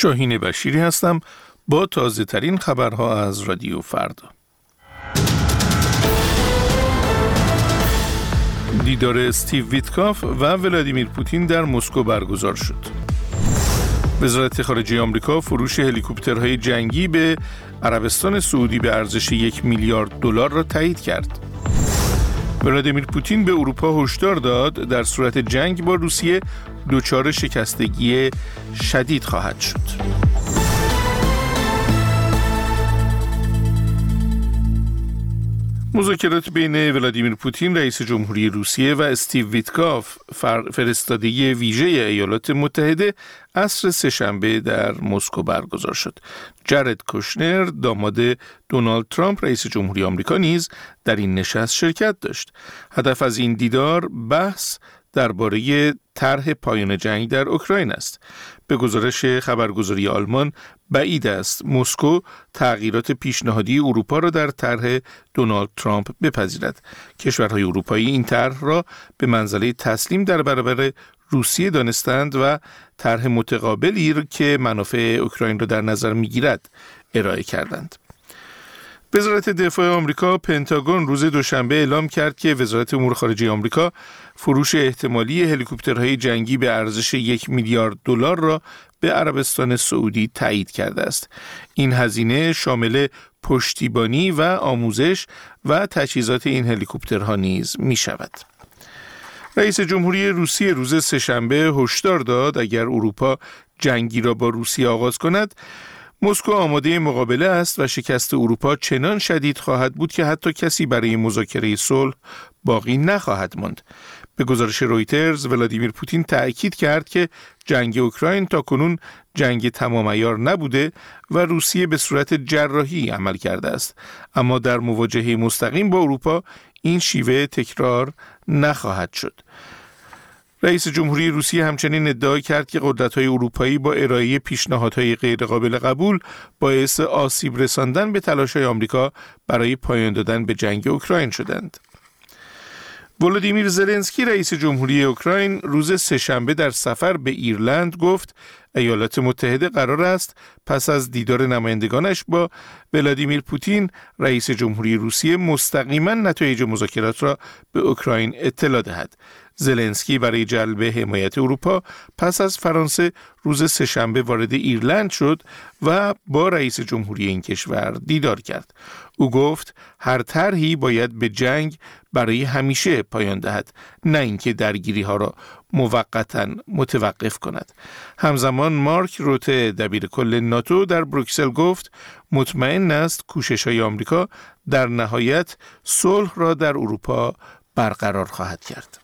شاهین بشیری هستم با تازه ترین خبرها از رادیو فردا. دیدار استیو ویتکاف و ولادیمیر پوتین در مسکو برگزار شد. وزارت خارجه آمریکا فروش هلیکوپترهای جنگی به عربستان سعودی به ارزش 1 میلیارد دلار را تایید کرد. ولادیمیر پوتین به اروپا هشدار داد در صورت جنگ با روسیه دچار شکستگی شدید خواهد شد. مذاکرات بین ولادیمیر پوتین رئیس جمهوری روسیه و استیو ویتکاف فرستاده ویژه ایالات متحده عصر سه‌شنبه در مسکو برگزار شد. جارد کوشنر داماد دونالد ترامپ رئیس جمهوری آمریکا نیز در این نشست شرکت داشت. هدف از این دیدار بحث درباره طرح پایان جنگ در اوکراین است. به گزارش خبرگزاری آلمان بعید است مسکو تغییرات پیشنهادی اروپا را در طرح دونالد ترامپ بپذیرد. کشورهای اروپایی این طرح را به منزله تسلیم در برابر روسیه دانستند و طرح متقابلی که منافع اوکراین را در نظر می‌گیرد ارائه کردند. وزارت دفاع آمریکا پنتاگون روز دوشنبه اعلام کرد که وزارت امور خارجه آمریکا فروش احتمالی هلیکوپترهای جنگی به ارزش 1 میلیارد دلار را به عربستان سعودی تایید کرده است. این هزینه شامل پشتیبانی و آموزش و تجهیزات این هلیکوپترها نیز می شود. رئیس جمهوری روسیه روز سه‌شنبه هشدار داد اگر اروپا جنگی را با روسیه آغاز کند، مسکو آماده مقابله است و شکست اروپا چنان شدید خواهد بود که حتی کسی برای مذاکره صلح باقی نخواهد ماند. به گزارش رویترز، ولادیمیر پوتین تأکید کرد که جنگ اوکراین تاکنون جنگ تمام عیار نبوده و روسیه به صورت جراحی عمل کرده است، اما در مواجهه مستقیم با اروپا این شیوه تکرار نخواهد شد. رئیس جمهوری روسیه همچنین ادعا کرد که قدرت‌های اروپایی با ارائه پیشنهادهای غیرقابل قبول باعث آسیب رساندن به تلاش‌های آمریکا برای پایان دادن به جنگ اوکراین شدند. ولودیمیر زلنسکی رئیس جمهوری اوکراین روز سه‌شنبه در سفر به ایرلند گفت ایالات متحده قرار است پس از دیدار نمایندگانش با ولادیمیر پوتین رئیس جمهوری روسیه مستقیما نتایج مذاکرات را به اوکراین اطلاع دهد. زلنسکی برای جلب حمایت اروپا پس از فرانسه روز سه‌شنبه وارد ایرلند شد و با رئیس جمهوری این کشور دیدار کرد. او گفت هر طرحی باید به جنگ برای همیشه پایان دهد، نه اینکه درگیری ها را موقتا متوقف کند. همزمان مارک روته دبیرکل ناتو در بروکسل گفت مطمئن است کوشش‌های آمریکا در نهایت صلح را در اروپا برقرار خواهد کرد.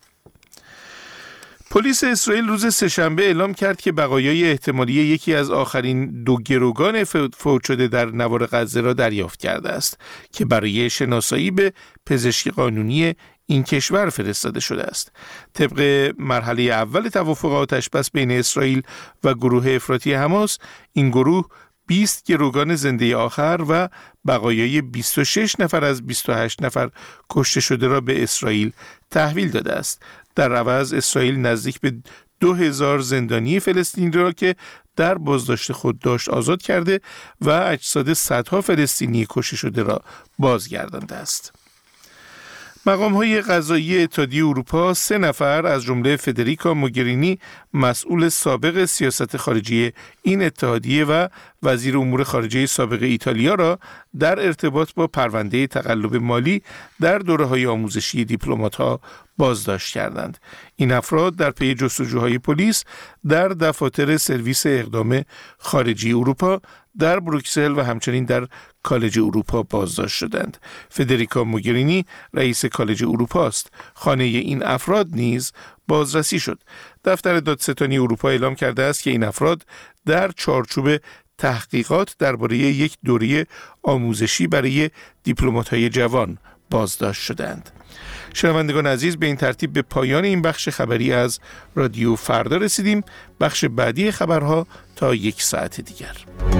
پلیس اسرائیل روز سه‌شنبه اعلام کرد که بقایای احتمالی یکی از آخرین 2 گروگان فوت شده در نوار غزه را دریافت کرده است که برای شناسایی به پزشکی قانونی این کشور فرستاده شده است. طبق مرحله اول توافق آتش‌بس بین اسرائیل و گروه افراطی حماس، این گروه 20 گروگان زنده آخر و بقایای 26 نفر از 28 نفر کشته شده را به اسرائیل تحویل داده است. در عوض اسرائیل نزدیک به 2000 زندانی فلسطینی را که در بازداشت خود داشت آزاد کرده و اجساد صدها فلسطینی کشته شده را بازگردانده است. مقام‌های قضایی اتحادیه اروپا 3 نفر از جمله فدریکا موگرینی مسئول سابق سیاست خارجی این اتحادیه و وزیر امور خارجه سابق ایتالیا را در ارتباط با پرونده تقلب مالی در دوره‌های آموزشی دیپلمات‌ها بازداشت کردند. این افراد در پی جستجوهای پلیس در دفاتر سرویس اقدام خارجی اروپا در بروکسل و همچنین در کالج اروپا بازداشت شدند. فدریکا موگرینی رئیس کالج اروپا است. خانه این افراد نیز بازرسی شد. دفتر دادستانی اروپا اعلام کرده است که این افراد در چارچوب تحقیقات درباره یک دوره آموزشی برای دیپلمات‌های جوان بازداشت شدند. شنوندگان عزیز، به این ترتیب به پایان این بخش خبری از رادیو فردا رسیدیم. بخش بعدی خبرها تا 1 ساعت دیگر.